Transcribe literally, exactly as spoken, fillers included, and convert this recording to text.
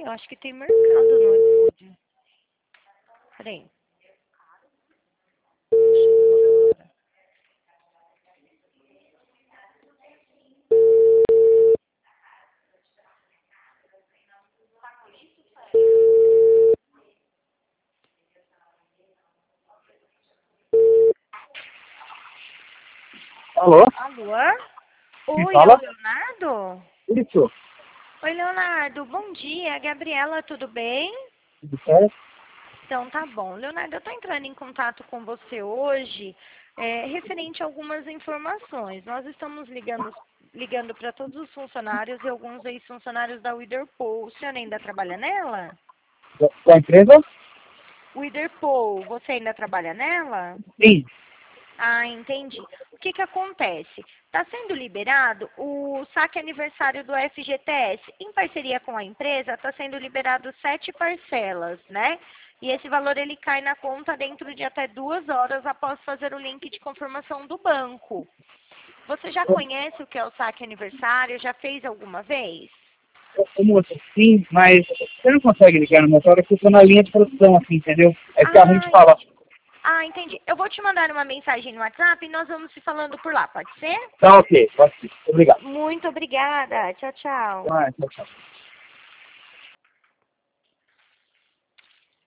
eu acho que tem mercado no iFood. Peraí. Alô? Alô? Quem Oi, é o fala? Leonardo? Isso. Oi, Leonardo. Bom dia. Gabriela, tudo bem? Tudo certo? Então tá bom. Leonardo, eu estou entrando em contato com você hoje é, referente a algumas informações. Nós estamos ligando ligando para todos os funcionários e alguns ex-funcionários da Widerpool. O senhor ainda trabalha nela? Com a empresa? Widerpool, você ainda trabalha nela? Sim. Ah, entendi. O que que acontece? Está sendo liberado o saque aniversário do F G T S. Em parceria com a empresa, está sendo liberado sete parcelas, né? E esse valor ele cai na conta dentro de até duas horas após fazer o link de confirmação do banco. Você já conhece o que é o saque aniversário? Já fez alguma vez? Como assim? Sim, mas você não consegue ligar no motor, porque eu tô na linha de produção, assim, entendeu? É que a gente Ah, fala. ah, entendi. Eu vou te mandar uma mensagem no WhatsApp e nós vamos se falando por lá, pode ser? Tá ok, pode ser. Obrigado. Muito obrigada. Tchau, tchau. Ah, tchau, tchau.